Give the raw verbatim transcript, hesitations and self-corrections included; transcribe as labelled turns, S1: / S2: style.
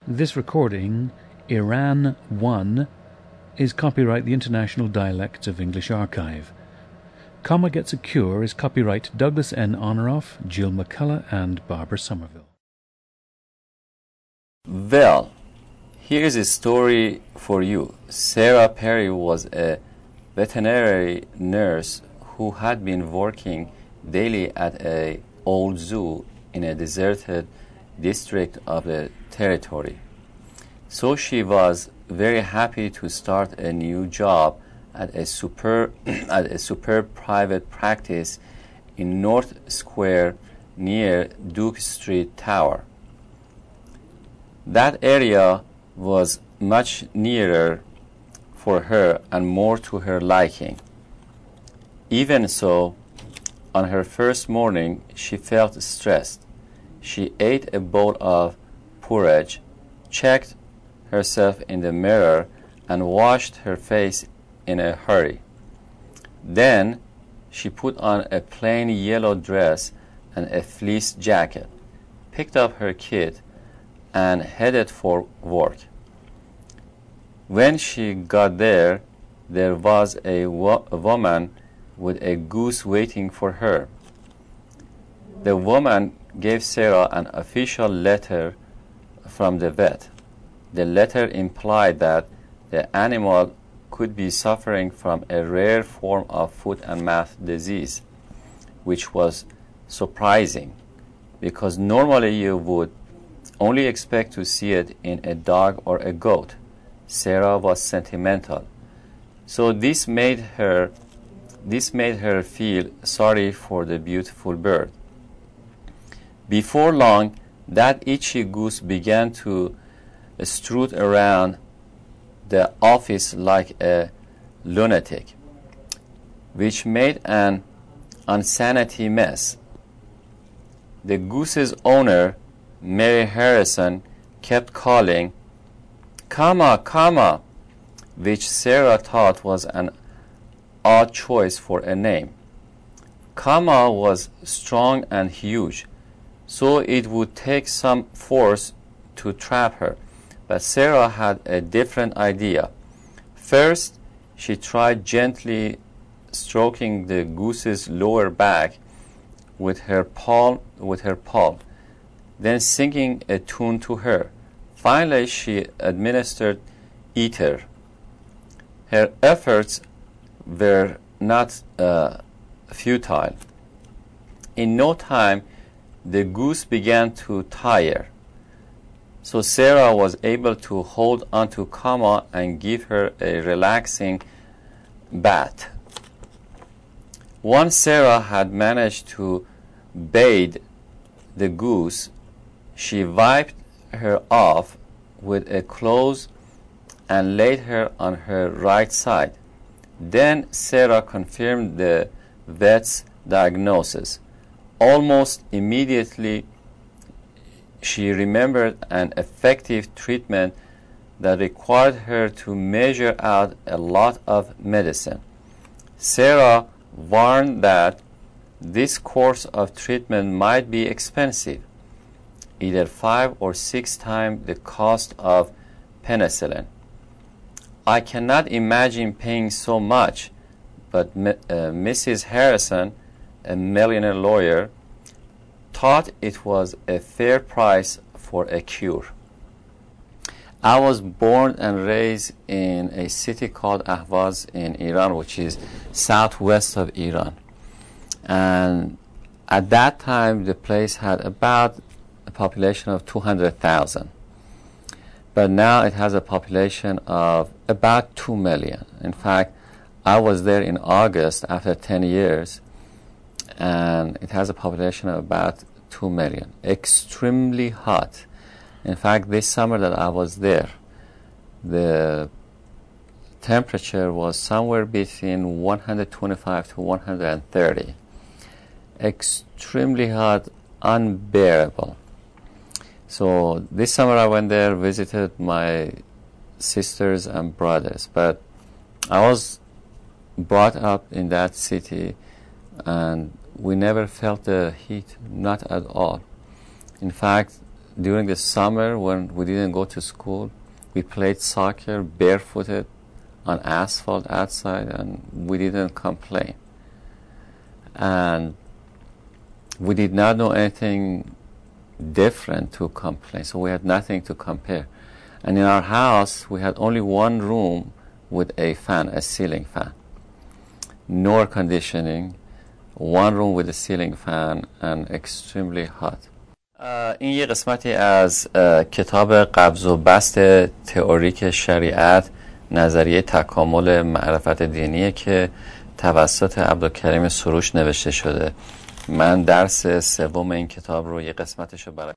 S1: This recording, Iran one, is copyright the International Dialects of English Archive. Comma Gets a Cure is copyright Douglas N. Honoroff, Jill McCullough, and Barbara Somerville.
S2: Well, here's a story for you. Sarah Perry was a veterinary nurse who had been working daily at a old zoo in a deserted district of the territory. So she was very happy to start a new job at a super at a superb private practice in North Square near Duke Street Tower. That area was much nearer for her and more to her liking. Even so, on her first morning, she felt stressed. She ate a bowl of porridge, checked herself in the mirror, and washed her face in a hurry. Then she put on a plain yellow dress and a fleece jacket, picked up her kit, and headed for work. When she got there, there was a, wo- a woman with a goose waiting for her. The woman gave Sarah an official letter from the vet. The letter implied that the animal could be suffering from a rare form of foot and mouth disease, which was surprising because normally you would only expect to see it in a dog or a goat. Sarah was sentimental, so this made her this made her feel sorry for the beautiful bird. Before long, that itchy goose began to strut around the office like a lunatic, which made an insanity mess. The goose's owner, Mary Harrison, kept calling, "Kama, Kama," which Sarah thought was an odd choice for a name. Kama was strong and huge, so it would take some force to trap her. But Sarah had a different idea. First, she tried gently stroking the goose's lower back with her palm, with her palm, then singing a tune to her. Finally, she administered ether. Her efforts were not uh, futile. In no time, the goose began to tire. So Sarah was able to hold onto Kama and give her a relaxing bath. Once Sarah had managed to bathe the goose, she wiped her off with a cloth and laid her on her right side. Then Sarah confirmed the vet's diagnosis. Almost immediately, she remembered an effective treatment that required her to measure out a lot of medicine. Sarah warned that this course of treatment might be expensive, either five or six times the cost of penicillin. "I cannot imagine paying so much," but uh, Missus Harrison, a millionaire lawyer, thought it was a fair price for a cure. I was born and raised in a city called Ahvaz in Iran, which is southwest of Iran. And at that time, the place had about a population of two hundred thousand. But now it has a population of about two million. In fact, I was there in August after ten years, and it has a population of about two million. Extremely hot. In fact, this summer that I was there, the temperature was somewhere between one hundred twenty-five to one hundred thirty. Extremely hot, unbearable. So this summer I went there, visited my sisters and brothers, but I was brought up in that city and we never felt the heat, not at all. In fact, during the summer when we didn't go to school, we played soccer barefooted on asphalt outside, and we didn't complain. And we did not know anything different to complain, so we had nothing to compare. And in our house, we had only one room with a fan, a ceiling fan. No air conditioning, one room with a ceiling fan, and extremely hot. این یه قسمتی از کتاب قبض و بسط تئوریک شریعت، نظریه تکامل معرفت دینیه که توسط عبدالکریم سروش نوشته شده. من درس سوم این کتاب رو یه قسمتش رو برای